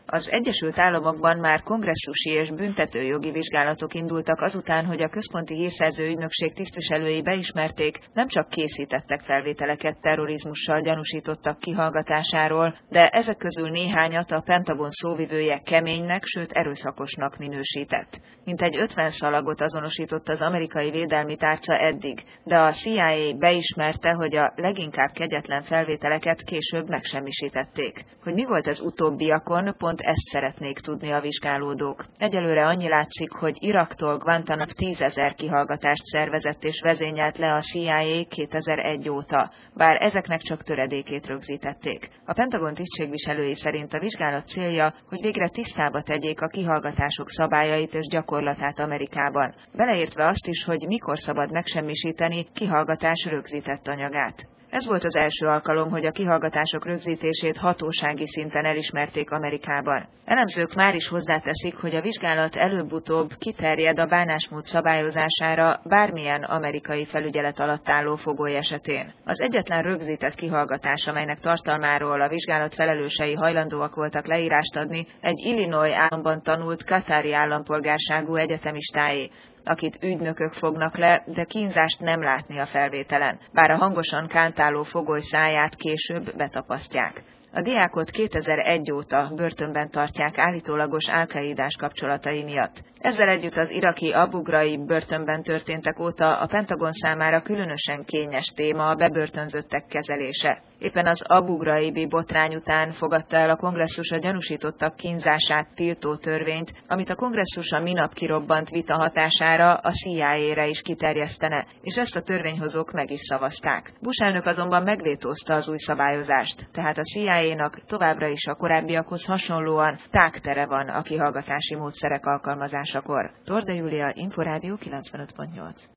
Az Egyesült Államokban már kongresszusi és büntetőjogi vizsgálatok indultak azután, hogy a Központi Hírszerző Ügynökség tisztviselői beismerték, nem csak készítettek felvételeket terrorizmussal gyanúsítottak kihallgatásáról, de ezek közül néhányat a Pentagon szóvivője keménynek, sőt erőszakosnak minősített. Mintegy 50 szalagot azonosított az amerikai védelmi tárca eddig, de a CIA beismerte, hogy a leginkább kegyetlen felvételeket később megsemmisítették. Hogy mi volt az utóbbiakon, pont ezt szeretnék tudni a vizsgálódók. Egyelőre annyi látszik, hogy Iraktól Guantanamo 10 000 kihallgatást szervezett és vezényelt le a CIA 2001 óta, bár ezeknek csak töredékét rögzítették. A Pentagon tisztségviselői szerint a vizsgálat célja, hogy végre tisztába tegyék a kihallgatások szabályait és gyakorlatát Amerikában, beleértve azt is, hogy mikor szabad megsemmisíteni kihallgatás rögzített anyagát. Ez volt az első alkalom, hogy a kihallgatások rögzítését hatósági szinten elismerték Amerikában. Elemzők már is hozzáteszik, hogy a vizsgálat előbb-utóbb kiterjed a bánásmód szabályozására bármilyen amerikai felügyelet alatt álló fogoly esetén. Az egyetlen rögzített kihallgatás, amelynek tartalmáról a vizsgálat felelősei hajlandóak voltak leírást adni, egy Illinois államban tanult katári állampolgárságú egyetemistáé, akit ügynökök fognak le, de kínzást nem látni a felvételen, bár a hangosan kántáló fogoly száját később betapasztják. A diákot 2001 óta börtönben tartják állítólagos al-Qaidás kapcsolatai miatt. Ezzel együtt az iraki Abu Ghraib börtönben történtek óta a Pentagon számára különösen kényes téma a bebörtönzöttek kezelése. Éppen az Abu Ghraibi botrány után fogadta el a kongresszus a gyanúsítottak kínzását tiltó törvényt, amit a kongresszus a minap kirobbant vita hatására a CIA-re is kiterjesztene, és ezt a törvényhozók meg is szavazták. Bush elnök azonban megvétózta az új szabályozást, tehát a CIA-nak továbbra is a korábbiakhoz hasonlóan tágtere van a kihallgatási módszerek alkalmazásakor. Torda Júlia, Inforádió 95.8.